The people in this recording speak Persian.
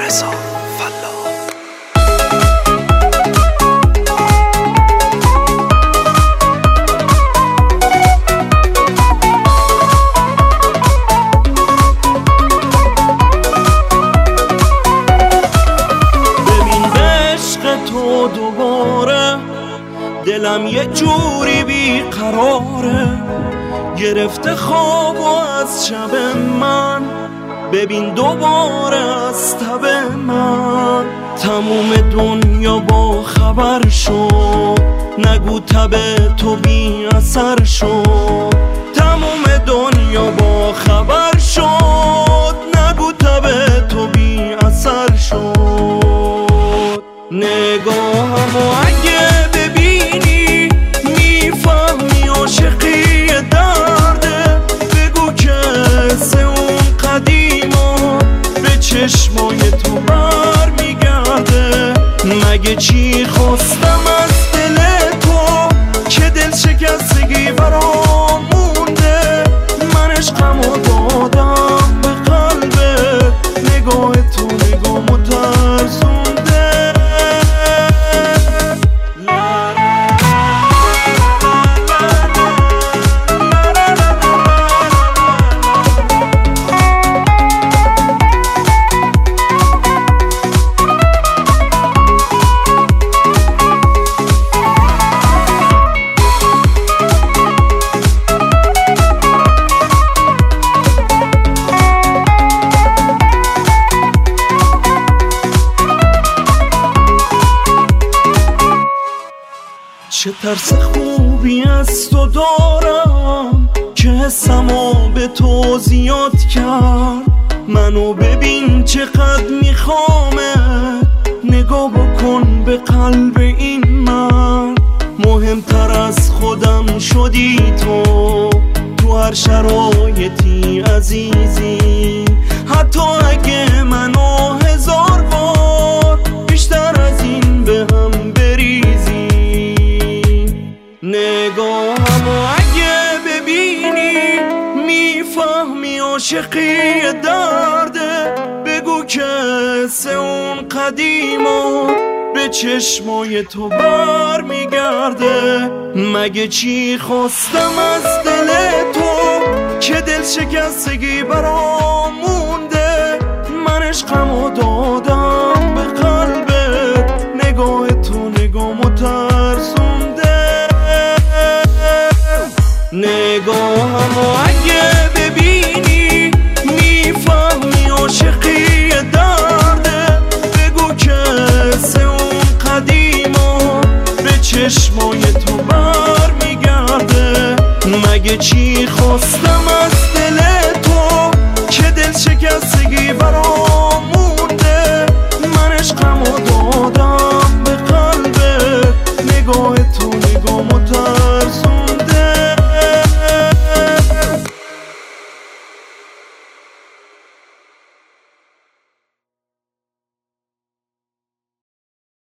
رضا فلاح. ببین به عشق تو دوباره دلم یه جوری بیقراره، گرفته خواب و از شب من ببین دوباره از تب من. تموم دنیا با خبر شد، نگو تب تو بی اثر شد. تموم دنیا با خبر شد، نگو تب تو بی اثر شد. نگاهمو اگه ببینی میفهمی عاشقی درده، بگو که اون قدیما به چشمای تو بر میگرده. مگه چی خواستم از دل تو که دل شکستگی برام مونده؟ من عشقمو دادم به قلبت، نگاه تو نگامو ترسونده. چه ترس خوبی از تو دارم که حسمو به تو زیاد کرد. منو ببین چقدر میخوامه، نگاه بکن به قلب این من. مهمتر از خودم شدی تو هر شرایطی عزیزی. حتی اگه منو هزار بار بیشتر از این به هم بریزی. نگاهمو اگه ببینی میفهمی عاشقی درده، بگو که اون قدیما به چشمای تو بر میگرده. مگه چی خواستم از دل تو که دل شکستگی برام مونده؟ من عشقمو دادم به قلبت، نگاه تو نگامو ترسونده. نگاهمو اگه ببینی میفهمی عاشقی درده، بگو که اون قدیما به چشمای تو بر میگرده. مگه چی خواستم از دل تو که دل شکستگی برام مونده؟ من عشقمو دادم به قلبت، نگاه تو نگامو ترسون.